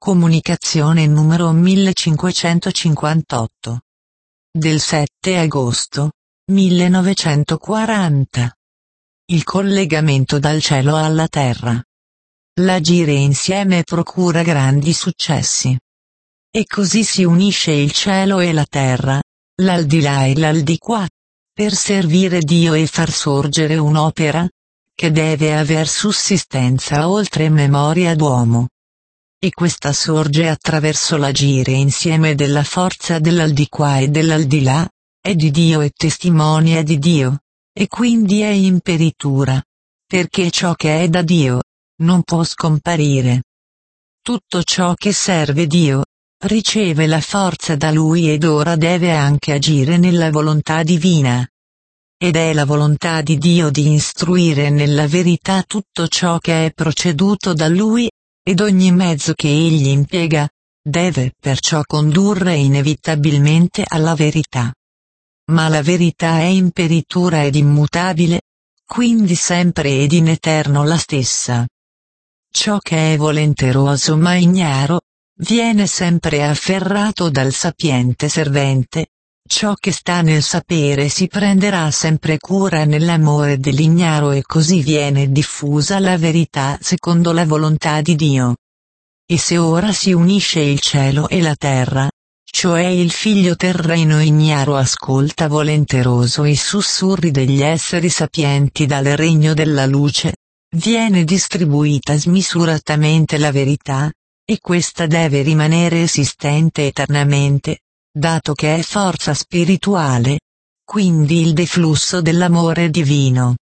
Comunicazione numero 1558. Del 7 agosto 1940. Il collegamento dal cielo alla terra. L'agire insieme procura grandi successi. E così si unisce il cielo e la terra, l'aldilà e l'aldiquà, per servire Dio e far sorgere un'opera, che deve aver sussistenza oltre memoria d'uomo. E questa sorge attraverso l'agire insieme della forza dell'aldiquà e dell'aldilà, è di Dio e testimonia di Dio, e quindi è imperitura, perché ciò che è da Dio, non può scomparire. Tutto ciò che serve Dio, riceve la forza da Lui ed ora deve anche agire nella volontà divina. Ed è la volontà di Dio di istruire nella verità tutto ciò che è proceduto da Lui, ed ogni mezzo che Egli impiega, deve perciò condurre inevitabilmente alla verità. Ma la verità è imperitura ed immutabile, quindi sempre ed in eterno la stessa. Ciò che è volenteroso ma ignaro, viene sempre afferrato dal sapiente servente, ciò che sta nel sapere si prenderà sempre cura nell'amore dell'ignaro e così viene diffusa la verità secondo la volontà di Dio. E se ora si unisce il cielo e la terra, cioè il figlio terreno ignaro ascolta volenteroso i sussurri degli esseri sapienti dal regno della luce, viene distribuita smisuratamente la verità, e questa deve rimanere esistente eternamente, dato che è forza spirituale, quindi il deflusso dell'amore divino.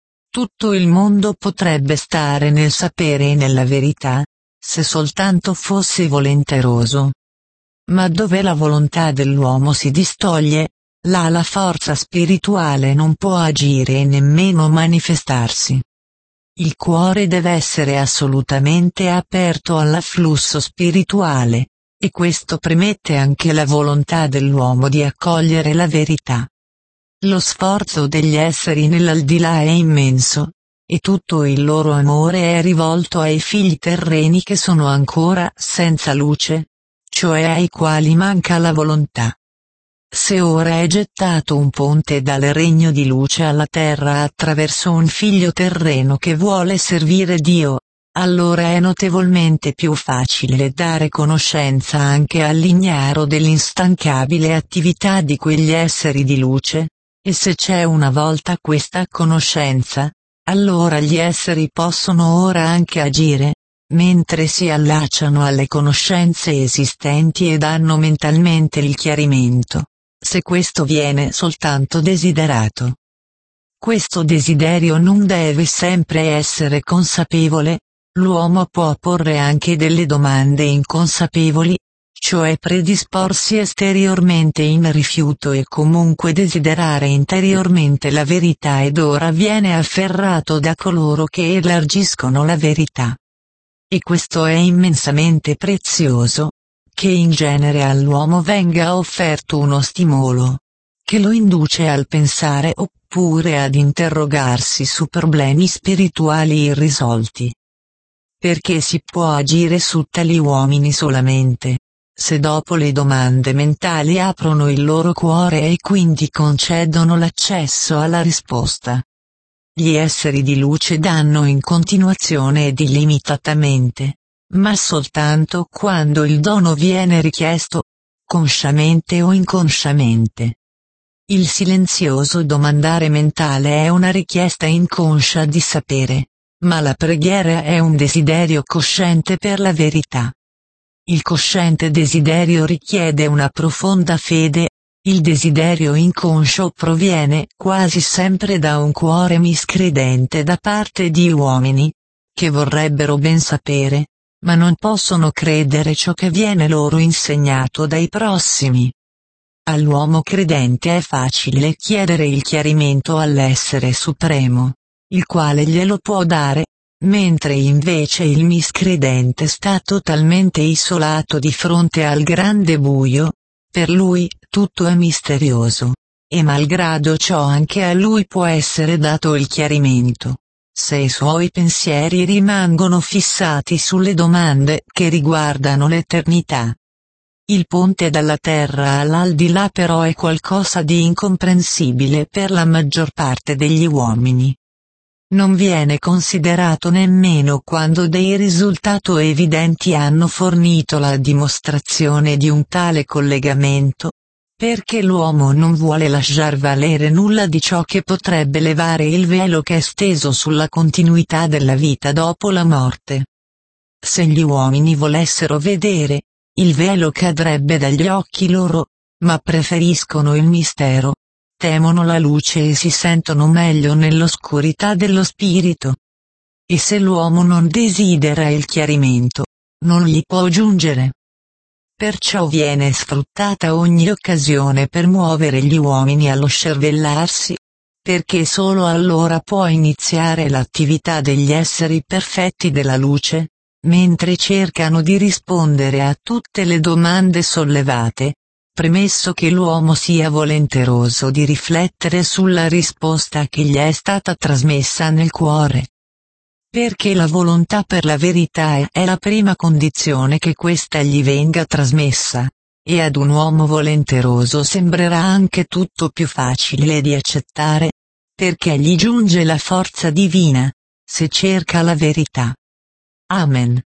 Tutto il mondo potrebbe stare nel sapere e nella verità, se soltanto fosse volenteroso. Ma dove la volontà dell'uomo si distoglie, là la forza spirituale non può agire e nemmeno manifestarsi. Il cuore deve essere assolutamente aperto all'afflusso spirituale, e questo premette anche la volontà dell'uomo di accogliere la verità. Lo sforzo degli esseri nell'aldilà è immenso, e tutto il loro amore è rivolto ai figli terreni che sono ancora senza luce, cioè ai quali manca la volontà. Se ora è gettato un ponte dal regno di luce alla terra attraverso un figlio terreno che vuole servire Dio, allora è notevolmente più facile dare conoscenza anche all'ignaro dell'instancabile attività di quegli esseri di luce, e se c'è una volta questa conoscenza, allora gli esseri possono ora anche agire, mentre si allacciano alle conoscenze esistenti e danno mentalmente il chiarimento, se questo viene soltanto desiderato. Questo desiderio non deve sempre essere consapevole, l'uomo può porre anche delle domande inconsapevoli, cioè predisporsi esteriormente in rifiuto e comunque desiderare interiormente la verità ed ora viene afferrato da coloro che elargiscono la verità. E questo è immensamente prezioso, che in genere all'uomo venga offerto uno stimolo, che lo induce al pensare oppure ad interrogarsi su problemi spirituali irrisolti. Perché si può agire su tali uomini solamente, se dopo le domande mentali aprono il loro cuore e quindi concedono l'accesso alla risposta. Gli esseri di luce danno in continuazione ed illimitatamente, ma soltanto quando il dono viene richiesto, consciamente o inconsciamente. Il silenzioso domandare mentale è una richiesta inconscia di sapere, ma la preghiera è un desiderio cosciente per la verità. Il cosciente desiderio richiede una profonda fede, il desiderio inconscio proviene quasi sempre da un cuore miscredente da parte di uomini, che vorrebbero ben sapere, ma non possono credere ciò che viene loro insegnato dai prossimi. All'uomo credente è facile chiedere il chiarimento all'essere supremo, il quale glielo può dare, mentre invece il miscredente sta totalmente isolato di fronte al grande buio, per lui tutto è misterioso, e malgrado ciò anche a lui può essere dato il chiarimento. se i suoi pensieri rimangono fissati sulle domande che riguardano l'eternità. Il ponte dalla terra all'aldilà però è qualcosa di incomprensibile per la maggior parte degli uomini. Non viene considerato nemmeno quando dei risultati evidenti hanno fornito la dimostrazione di un tale collegamento, perché l'uomo non vuole lasciar valere nulla di ciò che potrebbe levare il velo che è steso sulla continuità della vita dopo la morte. Se gli uomini volessero vedere, il velo cadrebbe dagli occhi loro, ma preferiscono il mistero. Temono la luce e si sentono meglio nell'oscurità dello spirito. E se l'uomo non desidera il chiarimento, non gli può giungere. Perciò viene sfruttata ogni occasione per muovere gli uomini allo scervellarsi, perché solo allora può iniziare l'attività degli esseri perfetti della luce, mentre cercano di rispondere a tutte le domande sollevate, premesso che l'uomo sia volenteroso di riflettere sulla risposta che gli è stata trasmessa nel cuore. Perché la volontà per la verità è la prima condizione che questa gli venga trasmessa, e ad un uomo volenteroso sembrerà anche tutto più facile di accettare, perché gli giunge la forza divina, se cerca la verità. Amen.